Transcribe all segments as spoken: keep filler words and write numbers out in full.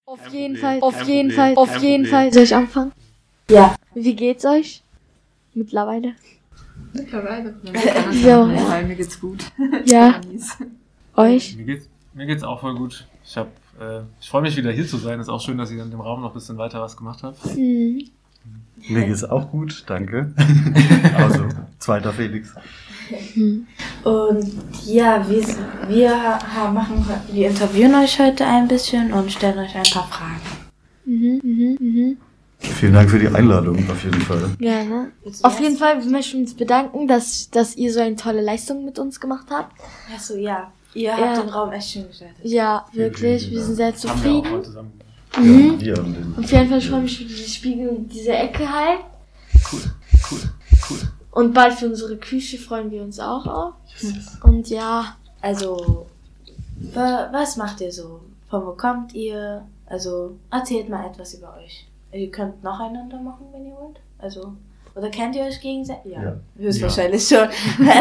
Auf jeden Fall, auf jeden Fall, auf jeden Fall. Soll ich anfangen? Ja. Wie geht's euch? Mittlerweile? Mittlerweile? Ja. Ja, mir geht's gut. Ja. Euch? Mir geht's, mir geht's auch voll gut. Ich hab, äh, ich freue mich wieder hier zu sein. Ist auch schön, dass ihr in dem Raum noch ein bisschen weiter was gemacht habt. Mhm. Mir geht's auch gut, danke. Also, zweiter Felix. Und ja, wir, wir ha- machen, wir interviewen euch heute ein bisschen und stellen euch ein paar Fragen. Mhm, mhm, mhm. Vielen Dank für die Einladung, auf jeden Fall. Gerne. Willst du Auf erst? jeden Fall, wir möchten uns bedanken, dass, dass ihr so eine tolle Leistung mit uns gemacht habt. Achso, ja. Ihr habt Ja. den Raum echt schön gestaltet. Ja, wirklich. vielen Wir sind Dank. sehr Haben wir auch zufrieden. heute zusammen gemacht. Mhm. Ja, wir und den, Auf jeden Fall freue ich mich für diese Spiegel und diese Ecke halt. Cool, cool, cool. Und bald für unsere Küche freuen wir uns auch auf. Und ja, Also, wa- was macht ihr so? Von wo kommt ihr? Also, erzählt mal etwas über euch. Ihr könnt nacheinander machen, wenn ihr wollt. Also, oder kennt ihr euch gegenseitig? Ja, Ja. höchstwahrscheinlich schon.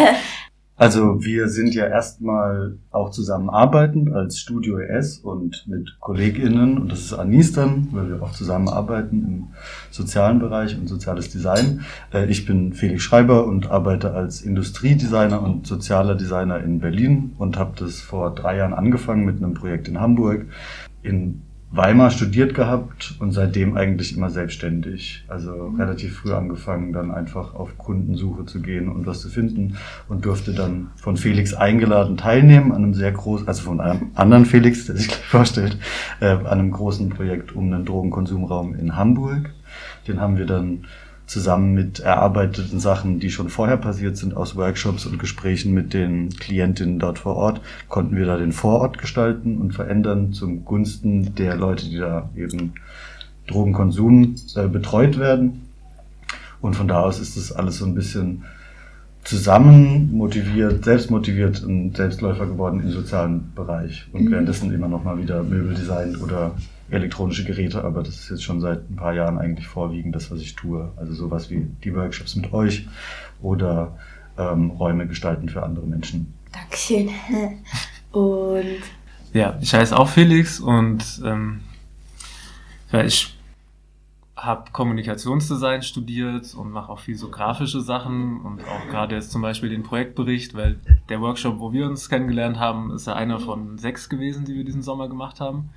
Also wir sind ja erstmal auch zusammen arbeiten als Studio E S und mit KollegInnen, und das ist Anis dann, weil wir auch zusammenarbeiten im sozialen Bereich und soziales Design. Äh, Ich bin Felix Schreiber und arbeite als Industriedesigner und sozialer Designer in Berlin und habe das vor drei Jahren angefangen mit einem Projekt in Hamburg. In Weimar studiert gehabt und seitdem eigentlich immer selbstständig. Also relativ früh angefangen, dann einfach auf Kundensuche zu gehen und was zu finden und durfte dann von Felix eingeladen teilnehmen an einem sehr großen, also von einem anderen Felix, der sich gleich vorstellt, äh, an einem großen Projekt um einen Drogenkonsumraum in Hamburg. Den haben wir dann zusammen mit erarbeiteten Sachen, die schon vorher passiert sind, aus Workshops und Gesprächen mit den Klientinnen dort vor Ort, konnten wir da den Vorort gestalten und verändern zum Gunsten der Leute, die da eben Drogenkonsum äh, betreut werden. Und von da aus ist das alles so ein bisschen zusammen motiviert, selbst motiviert ein Selbstläufer geworden im sozialen Bereich. Und Mhm. währenddessen immer noch mal wieder Möbeldesign oder elektronische Geräte, aber das ist jetzt schon seit ein paar Jahren eigentlich vorwiegend das, was ich tue. Also sowas wie die Workshops mit euch oder ähm, Räume gestalten für andere Menschen. Dankeschön. Und Ja, ich heiße auch Felix und ähm, ja, ich habe Kommunikationsdesign studiert und mache auch viel so grafische Sachen und auch gerade jetzt zum Beispiel den Projektbericht, weil der Workshop, wo wir uns kennengelernt haben, ist ja einer von sechs gewesen, die wir diesen Sommer gemacht haben.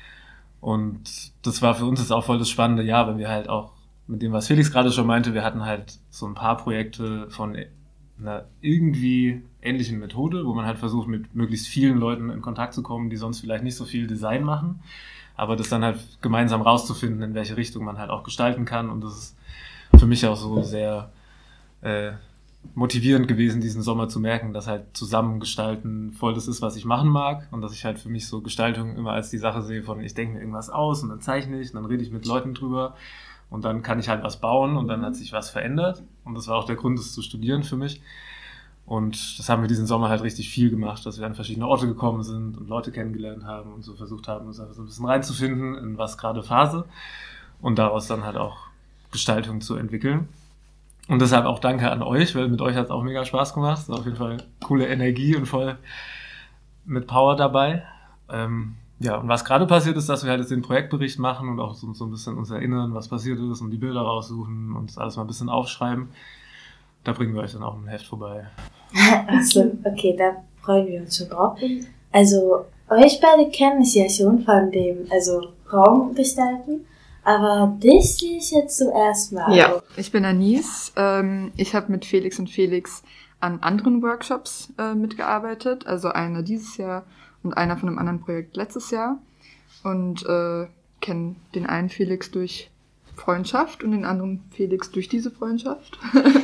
Und das war für uns jetzt auch voll das spannende Jahr, weil wir halt auch mit dem, was Felix gerade schon meinte, wir hatten halt so ein paar Projekte von einer irgendwie ähnlichen Methode, wo man halt versucht, mit möglichst vielen Leuten in Kontakt zu kommen, die sonst vielleicht nicht so viel Design machen, aber das dann halt gemeinsam rauszufinden, in welche Richtung man halt auch gestalten kann. Und das ist für mich auch so sehr äh, motivierend gewesen, diesen Sommer zu merken, dass halt Zusammengestalten voll das ist, was ich machen mag und dass ich halt für mich so Gestaltung immer als die Sache sehe von, ich denke mir irgendwas aus und dann zeichne ich und dann rede ich mit Leuten drüber und dann kann ich halt was bauen und dann hat sich was verändert und das war auch der Grund, das zu studieren für mich. Und das haben wir diesen Sommer halt richtig viel gemacht, dass wir an verschiedene Orte gekommen sind und Leute kennengelernt haben und so versucht haben, uns einfach so ein bisschen reinzufinden, in was gerade Phase und daraus dann halt auch Gestaltung zu entwickeln. Und deshalb auch danke an euch, weil mit euch hat es auch mega Spaß gemacht. Es war auf jeden Fall coole Energie und voll mit Power dabei. Ähm, ja, und was gerade passiert ist, dass wir halt jetzt den Projektbericht machen und auch so, so ein bisschen uns erinnern, was passiert ist und die Bilder raussuchen und das alles mal ein bisschen aufschreiben. Da bringen wir euch dann auch ein Heft vorbei. also, okay, da freuen wir uns schon drauf. Also, euch beide kenne ich ja schon von dem, also Raum gestalten, aber dich sehe ich jetzt zum ersten Mal. Ja, ich bin Anis. Ähm, ich habe mit Felix und Felix an anderen Workshops äh, mitgearbeitet. Also einer dieses Jahr und einer von einem anderen Projekt letztes Jahr. Und äh, kenne den einen Felix durch Freundschaft und den anderen Felix durch diese Freundschaft.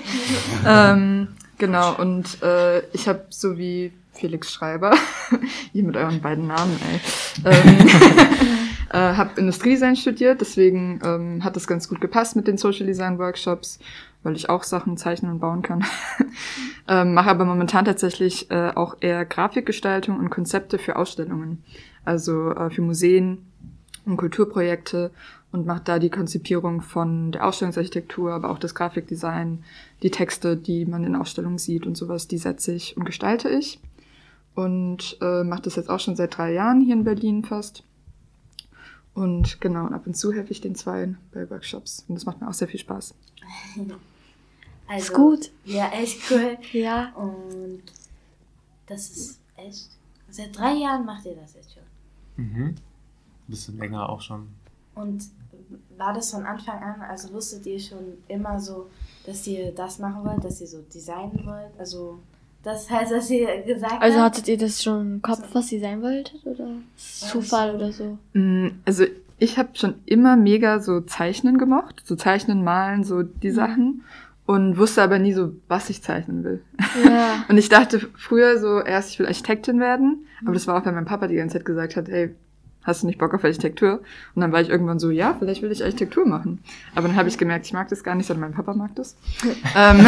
ähm, genau, und äh, ich habe so wie Felix Schreiber, ihr mit euren beiden Namen, ey, ähm, äh, habe Industriedesign studiert, deswegen ähm, hat das ganz gut gepasst mit den Social Design Workshops, weil ich auch Sachen zeichnen und bauen kann. ähm, mache aber momentan tatsächlich äh, auch eher Grafikgestaltung und Konzepte für Ausstellungen, also äh, für Museen und Kulturprojekte und mache da die Konzipierung von der Ausstellungsarchitektur, aber auch das Grafikdesign, die Texte, die man in Ausstellungen sieht und sowas, die setze ich und gestalte ich. Und äh, mache das jetzt auch schon seit drei Jahren hier in Berlin fast. Und genau, und ab und zu helfe ich den Zweien bei Workshops. Und das macht mir auch sehr viel Spaß. Also, Ist gut. Ja, echt cool. Ja. Und das ist echt. Seit drei Jahren macht ihr das jetzt schon. Mhm. Ein bisschen länger auch schon. Und war das von Anfang an, also wusstet ihr schon immer so, dass ihr das machen wollt, dass ihr so designen wollt? Also das heißt, dass ihr gesagt habt? Also hattet ihr das schon im Kopf, was ihr sein wolltet? Oder Zufall oder so? Also ich habe schon immer mega so Zeichnen gemocht. So Zeichnen, Malen, so die Sachen. Und wusste aber nie so, was ich zeichnen will. Ja. Und ich dachte früher so, erst ich will Architektin werden. Aber das war auch, weil mein Papa die ganze Zeit gesagt hat, hey, hast du nicht Bock auf Architektur? Und dann war ich irgendwann so, ja, vielleicht will ich Architektur machen. Aber dann habe ich gemerkt, ich mag das gar nicht, sondern mein Papa mag das. ähm,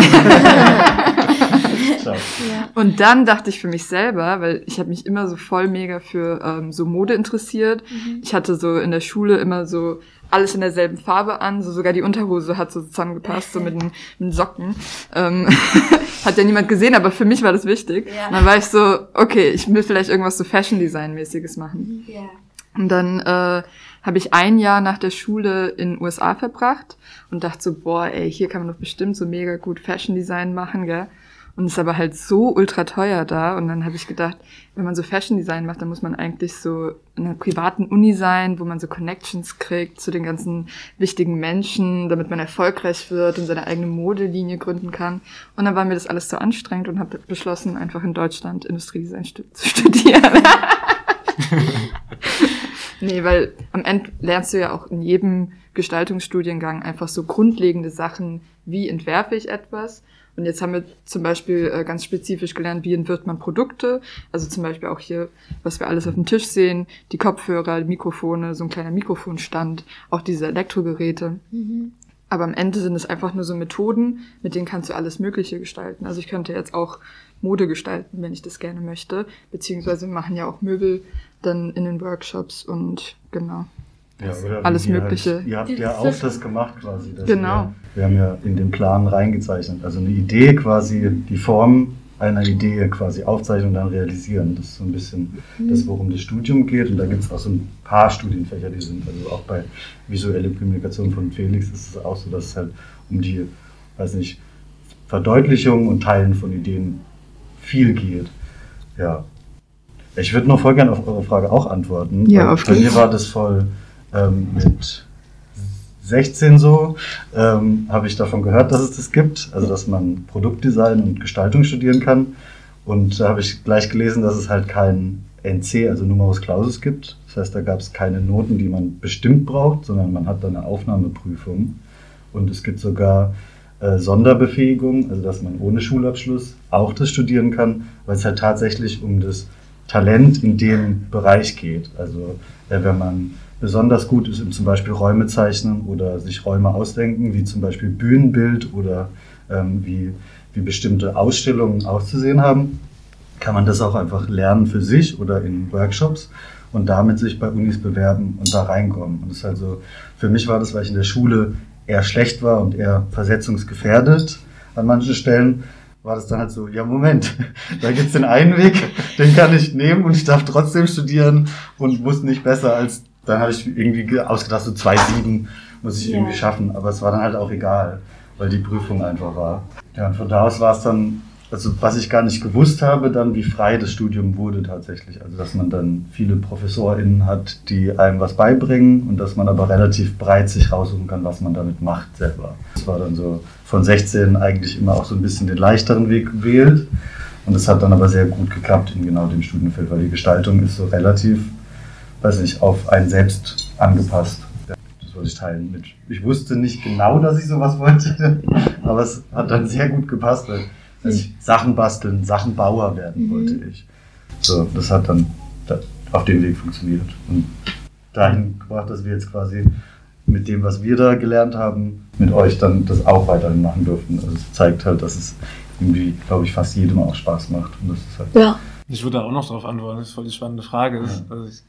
Ja. Und dann dachte ich für mich selber, weil ich habe mich immer so voll mega für ähm, so Mode interessiert. Mhm. Ich hatte so in der Schule immer so alles in derselben Farbe an, so sogar die Unterhose hat so zusammengepasst, so mit den, mit den Socken. Ähm, hat ja niemand gesehen, aber für mich war das wichtig. Ja. Und dann war ich so, okay, ich will vielleicht irgendwas so Fashion-Design-mäßiges machen. Ja. Und dann äh, habe ich ein Jahr nach der Schule in den U S A verbracht und dachte so, boah, ey, hier kann man doch bestimmt so mega gut Fashion-Design machen, gell? Und es ist aber halt so ultra teuer da. Und dann habe ich gedacht, wenn man so Fashion-Design macht, dann muss man eigentlich so in einer privaten Uni sein, wo man so Connections kriegt zu den ganzen wichtigen Menschen, damit man erfolgreich wird und seine eigene Modelinie gründen kann. Und dann war mir das alles zu anstrengend und habe beschlossen, einfach in Deutschland Industriedesign stu- zu studieren. Nee, weil am Ende lernst du ja auch in jedem Gestaltungsstudiengang einfach so grundlegende Sachen, wie entwerfe ich etwas. Und jetzt haben wir zum Beispiel äh, ganz spezifisch gelernt, wie entwirft man Produkte. Also zum Beispiel auch hier, was wir alles auf dem Tisch sehen, die Kopfhörer, die Mikrofone, so ein kleiner Mikrofonstand, auch diese Elektrogeräte. Mhm. Aber am Ende sind es einfach nur so Methoden, mit denen kannst du alles Mögliche gestalten. Also ich könnte jetzt auch Mode gestalten, wenn ich das gerne möchte. Beziehungsweise wir machen ja auch Möbel dann in den Workshops und genau. Ja, oder Alles ihr Mögliche. Halt, ihr habt ja auch das gemacht quasi. Dass Genau. Wir, wir haben ja in den Plan reingezeichnet. Also eine Idee quasi, die Form einer Idee quasi aufzeichnen und dann realisieren. Das ist so ein bisschen mhm. das, worum das Studium geht. Und da gibt es auch so ein paar Studienfächer, die sind, also auch bei visuelle Kommunikation von Felix ist es auch so, dass es halt um die, weiß nicht, Verdeutlichung und Teilen von Ideen viel geht. Ja. Ich würde noch voll gerne auf eure Frage auch antworten. Ja, auf Bei mir war das voll ähm, mit sechzehn so, ähm, habe ich davon gehört, dass es das gibt, also dass man Produktdesign und Gestaltung studieren kann. Und da habe ich gleich gelesen, dass es halt kein N C, also Numerus Clausus gibt. Das heißt, da gab es keine Noten, die man bestimmt braucht, sondern man hat dann eine Aufnahmeprüfung. Und es gibt sogar äh, Sonderbefähigung, also dass man ohne Schulabschluss auch das studieren kann, weil es halt tatsächlich um das Talent in dem Bereich geht. Also äh, wenn man besonders gut ist im zum Beispiel Räume zeichnen oder sich Räume ausdenken, wie zum Beispiel Bühnenbild oder ähm, wie, wie bestimmte Ausstellungen auszusehen haben, kann man das auch einfach lernen für sich oder in Workshops und damit sich bei Unis bewerben und da reinkommen. Und das ist halt so, für mich war das, weil ich in der Schule eher schlecht war und eher versetzungsgefährdet an manchen Stellen, war das dann halt so, ja Moment, da gibt's den einen Weg, den kann ich nehmen und ich darf trotzdem studieren und muss nicht besser als, dann habe ich irgendwie ausgedacht, so zwei Komma sieben muss ich Ja. irgendwie schaffen, aber es war dann halt auch egal, weil die Prüfung einfach war. Ja, und von da aus war es dann, also was ich gar nicht gewusst habe, dann wie frei das Studium wurde tatsächlich, also dass man dann viele ProfessorInnen hat, die einem was beibringen und dass man aber relativ breit sich raussuchen kann, was man damit macht selber. Das war dann so von sechzehn eigentlich immer auch so ein bisschen den leichteren Weg gewählt und es hat dann aber sehr gut geklappt in genau dem Studienfeld, weil die Gestaltung ist so relativ, weiß nicht, auf einen selbst angepasst. Das wollte ich teilen mit. Ich wusste nicht genau, dass ich sowas wollte, aber es hat dann sehr gut gepasst, weil also ich Sachen basteln, Sachenbauer werden Mhm. wollte ich. So, das hat dann da, auf dem Weg funktioniert und dahin gebracht, dass wir jetzt quasi mit dem, was wir da gelernt haben, mit euch dann das auch weiterhin machen durften. Also es zeigt halt, dass es irgendwie, glaube ich, fast jedem auch Spaß macht. Und das ist halt Ja. Ich würde da auch noch drauf antworten, das ist voll die spannende Frage. Das, also ich,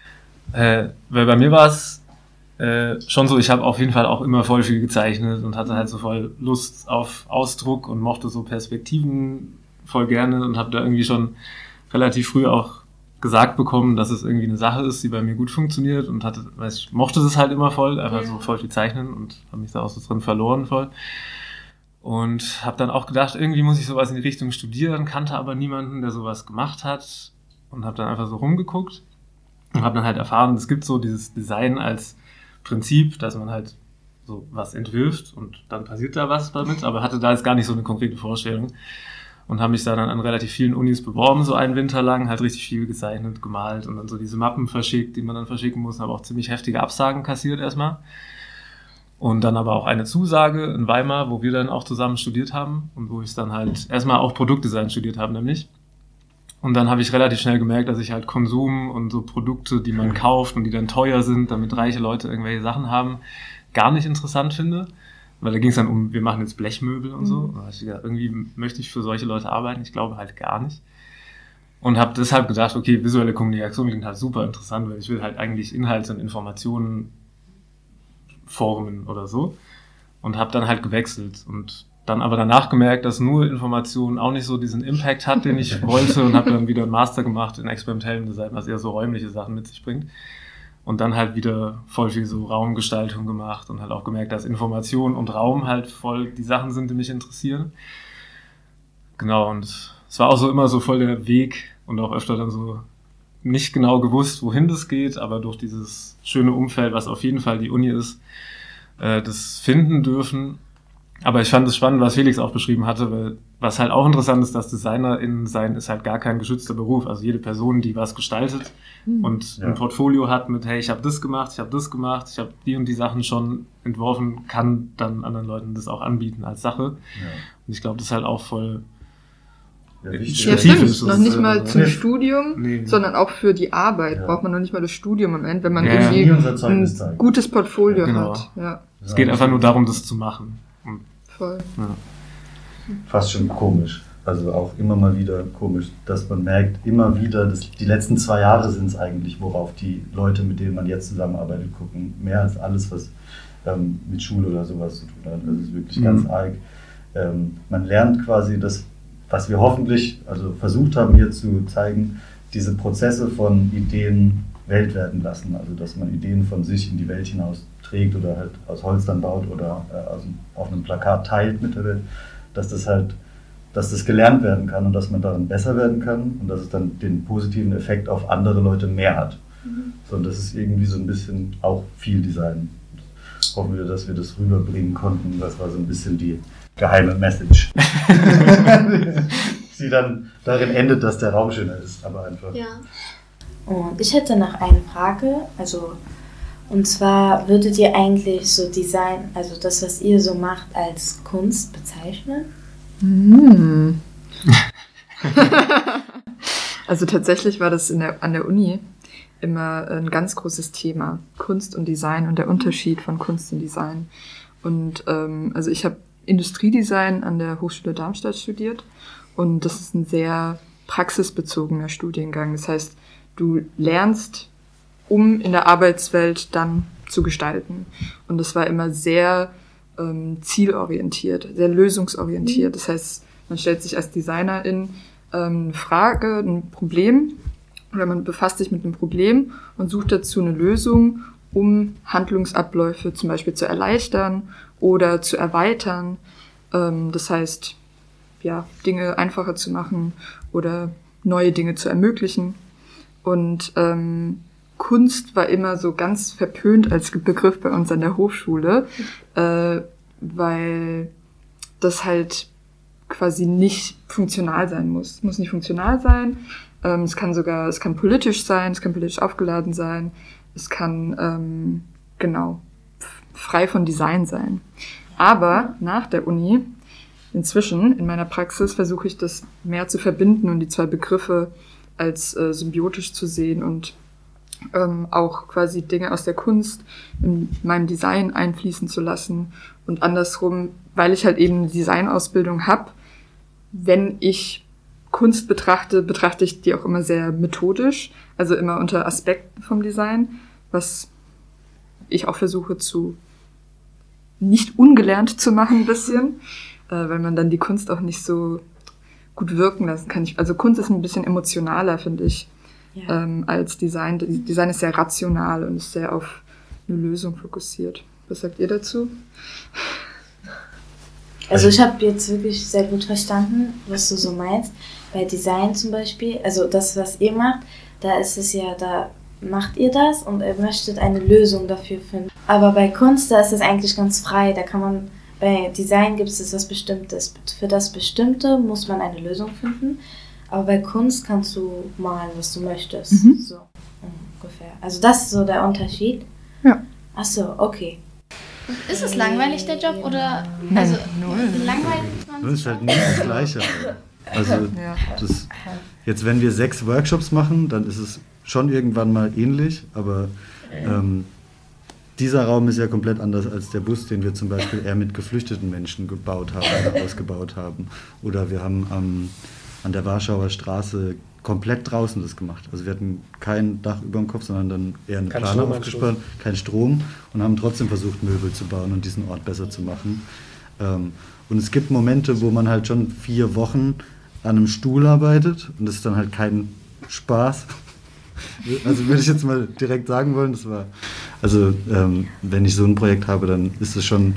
äh, weil bei mir war es äh, schon so, ich habe auf jeden Fall auch immer voll viel gezeichnet und hatte halt so voll Lust auf Ausdruck und mochte so Perspektiven voll gerne und habe da irgendwie schon relativ früh auch gesagt bekommen, dass es irgendwie eine Sache ist, die bei mir gut funktioniert und hatte, weiß ich, mochte es halt immer voll, einfach ja. so voll viel zeichnen und habe mich da auch so drin verloren voll. Und habe dann auch gedacht, irgendwie muss ich sowas in die Richtung studieren, kannte aber niemanden, der sowas gemacht hat und habe dann einfach so rumgeguckt und habe dann halt erfahren, es gibt so dieses Design als Prinzip, dass man halt so was entwirft und dann passiert da was damit, aber hatte da jetzt gar nicht so eine konkrete Vorstellung. Und habe mich da dann an relativ vielen Unis beworben, so einen Winter lang, halt richtig viel gezeichnet, gemalt und dann so diese Mappen verschickt, die man dann verschicken muss, aber auch ziemlich heftige Absagen kassiert erstmal. Und dann aber auch eine Zusage in Weimar, wo wir dann auch zusammen studiert haben und wo ich dann halt erstmal auch Produktdesign studiert habe nämlich. Und dann habe ich relativ schnell gemerkt, dass ich halt Konsum und so Produkte, die man kauft und die dann teuer sind, damit reiche Leute irgendwelche Sachen haben, gar nicht interessant finde. Weil da ging es dann um, wir machen jetzt Blechmöbel und so. Und da habe ich gedacht, irgendwie möchte ich für solche Leute arbeiten. Ich glaube halt gar nicht. Und habe deshalb gedacht, okay, visuelle Kommunikation klingt halt super interessant, weil ich will halt eigentlich Inhalte und Informationen formen oder so. Und habe dann halt gewechselt. Und dann aber danach gemerkt, dass nur Information auch nicht so diesen Impact hat, den ich wollte. Und habe dann wieder einen Master gemacht in experimentellem Design, was eher so räumliche Sachen mit sich bringt. Und dann halt wieder voll viel so Raumgestaltung gemacht und halt auch gemerkt, dass Information und Raum halt voll die Sachen sind, die mich interessieren. Genau, und es war auch so immer so voll der Weg und auch öfter dann so nicht genau gewusst, wohin das geht, aber durch dieses schöne Umfeld, was auf jeden Fall die Uni ist, äh, das finden dürfen. Aber ich fand es spannend, was Felix auch beschrieben hatte, weil was halt auch interessant ist, dass DesignerInnen sein ist halt gar kein geschützter Beruf. Also jede Person, die was gestaltet mhm. und ja. ein Portfolio hat mit, hey, ich habe das gemacht, ich habe das gemacht, ich habe die und die Sachen schon entworfen, kann dann anderen Leuten das auch anbieten als Sache. Ja. Und ich glaube, das ist halt auch voll ja, ja, stimmt. Noch nicht mal zum Studium, nee. sondern auch für die Arbeit ja. braucht man noch nicht mal das Studium am Ende, wenn man ja, irgendwie ja. ein gutes Portfolio ja, genau. hat. Ja. Es geht einfach nur darum, das zu machen. Und voll. Ja. Fast schon komisch. Also auch immer mal wieder komisch, dass man merkt, immer wieder, dass die letzten zwei Jahre sind es eigentlich, worauf die Leute, mit denen man jetzt zusammenarbeitet, gucken. Mehr als alles, was ähm, mit Schule oder sowas zu tun hat. Das ist wirklich mhm. ganz arg. Ähm, man lernt quasi das, was wir hoffentlich, also versucht haben hier zu zeigen, diese Prozesse von Ideen Welt werden lassen. Also dass man Ideen von sich in die Welt hinaus trägt oder halt aus Holz dann baut oder äh, aus, auf einem Plakat teilt mit der Welt, dass das halt, dass das gelernt werden kann und dass man darin besser werden kann und dass es dann den positiven Effekt auf andere Leute mehr hat. Mhm. So, und das ist irgendwie so ein bisschen auch viel Design. Hoffen wir, dass wir das rüberbringen konnten. Das war so ein bisschen die geheime Message. Sie dann darin endet, dass der Raum schöner ist, aber einfach. Ja. Und ich hätte noch eine Frage, also und zwar würdet ihr eigentlich so Design, also das, was ihr so macht, als Kunst bezeichnen? Mm. Also tatsächlich war das in der, an der Uni immer ein ganz großes Thema, Kunst und Design und der Unterschied von Kunst und Design. Und ähm, also ich habe Industriedesign an der Hochschule Darmstadt studiert und das ist ein sehr praxisbezogener Studiengang. Das heißt, du lernst, um in der Arbeitswelt dann zu gestalten. Und das war immer sehr ähm, zielorientiert, sehr lösungsorientiert. Das heißt, man stellt sich als Designerin ähm, eine Frage, ein Problem, oder man befasst sich mit einem Problem und sucht dazu eine Lösung, um Handlungsabläufe zum Beispiel zu erleichtern oder zu erweitern. Ähm, das heißt, ja, Dinge einfacher zu machen oder neue Dinge zu ermöglichen. Und ähm, Kunst war immer so ganz verpönt als Begriff bei uns an der Hochschule, äh, weil das halt quasi nicht funktional sein muss. Es muss nicht funktional sein. Ähm, es kann sogar, es kann politisch sein, es kann politisch aufgeladen sein. Es kann, ähm, genau, frei von Design sein. Aber nach der Uni, inzwischen, in meiner Praxis, versuche ich das mehr zu verbinden und die zwei Begriffe als äh, symbiotisch zu sehen und ähm, auch quasi Dinge aus der Kunst in meinem Design einfließen zu lassen. Und andersrum, weil ich halt eben eine Designausbildung habe, wenn ich Kunst betrachte, betrachte ich die auch immer sehr methodisch, also immer unter Aspekten vom Design, was ich auch versuche zu nicht ungelernt zu machen ein bisschen, äh, weil man dann die Kunst auch nicht so gut wirken lassen kann. Ich, also Kunst ist ein bisschen emotionaler, finde ich, Ja. ähm, als Design. Design ist sehr rational und ist sehr auf eine Lösung fokussiert. Was sagt ihr dazu? Also ich habe jetzt wirklich sehr gut verstanden, was du so meinst. Bei Design zum Beispiel, also das, was ihr macht, da ist es ja, da macht ihr das und ihr möchtet eine Lösung dafür finden. Aber bei Kunst, da ist es eigentlich ganz frei. Da kann man, bei Design gibt es was Bestimmtes. Für das Bestimmte muss man eine Lösung finden. Aber bei Kunst kannst du malen, was du möchtest. Mhm. So ungefähr. Also das ist so der Unterschied. Ja. Ach so, okay. Ist es langweilig, der Job? Oder Nein, also, null. langweilig man Das ist sich halt auch? nie das Gleiche. Also Ja. das, jetzt, wenn wir sechs Workshops machen, dann ist es schon irgendwann mal ähnlich, aber ähm, dieser Raum ist ja komplett anders als der Bus, den wir zum Beispiel eher mit geflüchteten Menschen gebaut haben oder ausgebaut haben. Oder wir haben ähm, an der Warschauer Straße komplett draußen das gemacht. Also wir hatten kein Dach über dem Kopf, sondern dann eher eine Kein Plane Stromanschluss. aufgespannt, kein Strom und haben trotzdem versucht, Möbel zu bauen und diesen Ort besser zu machen. Ähm, und es gibt Momente, wo man halt schon vier Wochen an einem Stuhl arbeitet und das ist dann halt kein Spaß. Also würde ich jetzt mal direkt sagen wollen, das war, also ähm, wenn ich so ein Projekt habe, dann ist es schon,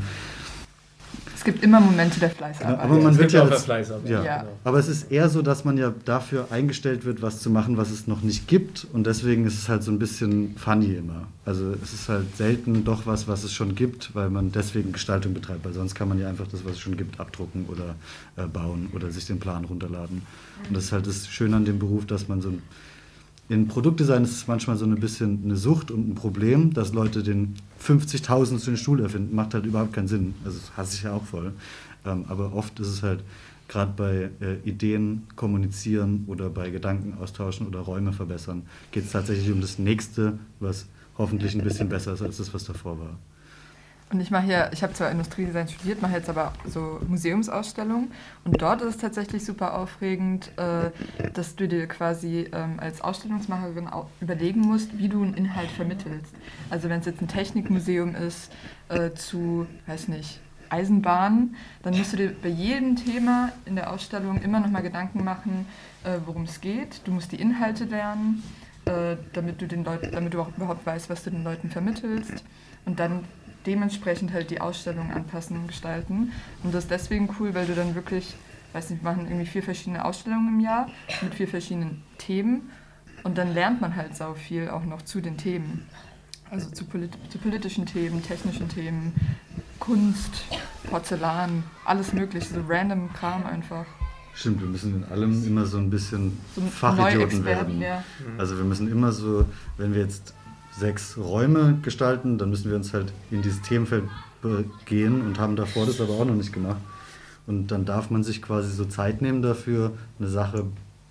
Es gibt immer Momente der Fleißarbeit. Ja, aber man Es wird gibt ja auch als- Fleißarbeit. ja. Ja. Genau. aber es ist eher so, dass man ja dafür eingestellt wird, was zu machen, was es noch nicht gibt und deswegen ist es halt so ein bisschen funny immer. Also es ist halt selten doch was, was es schon gibt, weil man deswegen Gestaltung betreibt, weil sonst kann man ja einfach das, was es schon gibt, abdrucken oder äh, bauen oder sich den Plan runterladen. Und das ist halt das Schöne an dem Beruf, dass man so ein in Produktdesign ist es manchmal so ein bisschen eine Sucht und ein Problem, dass Leute den fünfzigtausendsten Stuhl erfinden. Macht halt überhaupt keinen Sinn. Also das hasse ich ja auch voll. Ähm, aber oft ist es halt gerade bei äh, Ideen kommunizieren oder bei Gedanken austauschen oder Räume verbessern, geht es tatsächlich um das Nächste, was hoffentlich ein bisschen besser ist als das, was davor war. Und ich mache hier, ich habe zwar Industriedesign studiert, mache jetzt aber so Museumsausstellungen und dort ist es tatsächlich super aufregend, äh, dass du dir quasi ähm, als Ausstellungsmacherin auch überlegen musst, wie du einen Inhalt vermittelst. Also wenn es jetzt ein Technikmuseum ist äh, zu, weiß nicht, Eisenbahn, dann musst du dir bei jedem Thema in der Ausstellung immer nochmal Gedanken machen, äh, worum es geht. Du musst die Inhalte lernen, äh, damit du den Leuten, damit du auch überhaupt weißt, was du den Leuten vermittelst und dann dementsprechend halt die Ausstellung anpassen und gestalten. Und das ist deswegen cool, weil du dann wirklich, weiß nicht, wir machen irgendwie vier verschiedene Ausstellungen im Jahr mit vier verschiedenen Themen und dann lernt man halt sau viel auch noch zu den Themen. Also zu, polit- zu politischen Themen, technischen Themen, Kunst, Porzellan, alles mögliche, so random Kram einfach. Stimmt, wir müssen in allem immer so ein bisschen So ein Fachidioten Neuexperten, werden. ja. Also wir müssen immer so, wenn wir jetzt sechs Räume gestalten, dann müssen wir uns halt in dieses Themenfeld begehen und haben davor das aber auch noch nicht gemacht. Und dann darf man sich quasi so Zeit nehmen dafür, eine Sache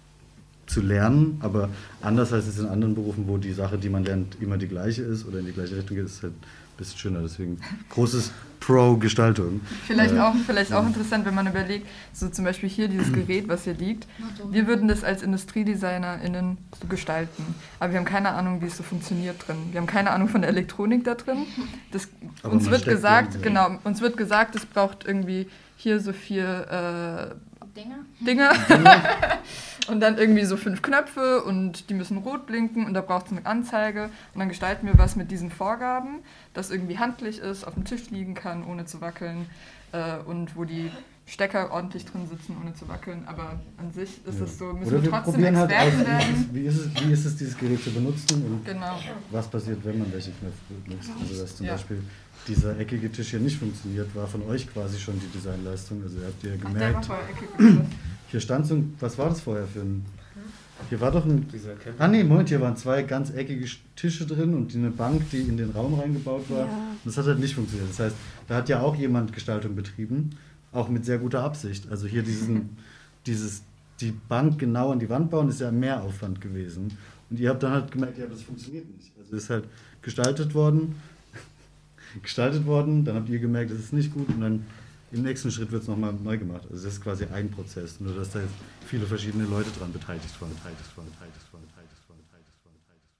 zu lernen, aber anders als es in anderen Berufen, wo die Sache, die man lernt, immer die gleiche ist oder in die gleiche Richtung geht, ist es halt ein bisschen schöner. Deswegen großes Pro-Gestaltung. Vielleicht Äh, auch, vielleicht auch interessant, wenn man überlegt, so zum Beispiel hier dieses Gerät, was hier liegt, wir würden das als IndustriedesignerInnen so gestalten. Aber wir haben keine Ahnung, wie es so funktioniert drin. Wir haben keine Ahnung von der Elektronik da drin. Das, Aber uns man wird steckt gesagt, drin, genau, uns wird gesagt, es braucht irgendwie hier so vier äh, Dinger? Dinge und dann irgendwie so fünf Knöpfe und die müssen rot blinken und da braucht es eine Anzeige und dann gestalten wir was mit diesen Vorgaben, das irgendwie handlich ist, auf dem Tisch liegen kann, ohne zu wackeln äh, und wo die Stecker ordentlich drin sitzen, ohne zu wackeln, aber an sich ist Ja. es so, müssen Oder wir wir trotzdem probieren halt Experten aus, werden. wie ist, es, wie ist es, dieses Gerät zu benutzen und Genau. was passiert, wenn man welche Knöpfe benutzt. Also dass zum Ja. Beispiel dieser eckige Tisch hier nicht funktioniert, war von euch quasi schon die Designleistung. Also ihr habt ja Ach, der war gemerkt, vorher eckig. hier stand so ein, was war das vorher für ein, hier war doch ein, Dieser Camping. ah nee, Moment, hier waren zwei ganz eckige Tische drin und eine Bank, die in den Raum reingebaut war. Ja. Und das hat halt nicht funktioniert. Das heißt, da hat ja auch jemand Gestaltung betrieben, auch mit sehr guter Absicht. Also hier diesen, dieses, die Bank genau an die Wand bauen, ist ja mehr Aufwand gewesen. Und ihr habt dann halt gemerkt, ja, das funktioniert nicht. Also ist halt gestaltet worden, gestaltet worden, dann habt ihr gemerkt, das ist nicht gut und dann im nächsten Schritt wird es nochmal neu gemacht. Also das ist quasi ein Prozess, nur dass da jetzt viele verschiedene Leute dran beteiligt waren, beteiligt waren, beteiligt waren, beteiligt waren, beteiligt waren, beteiligt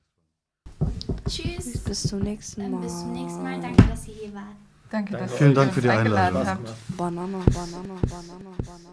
waren, beteiligt waren. Tschüss. Bis zum nächsten Mal. Dann bis zum nächsten Mal. Danke, dass ihr hier wart. Danke, Danke dass euch. ihr Vielen Dank uns für die eingeladen Einladung. habt. Banana, Banana, Banana, Banana.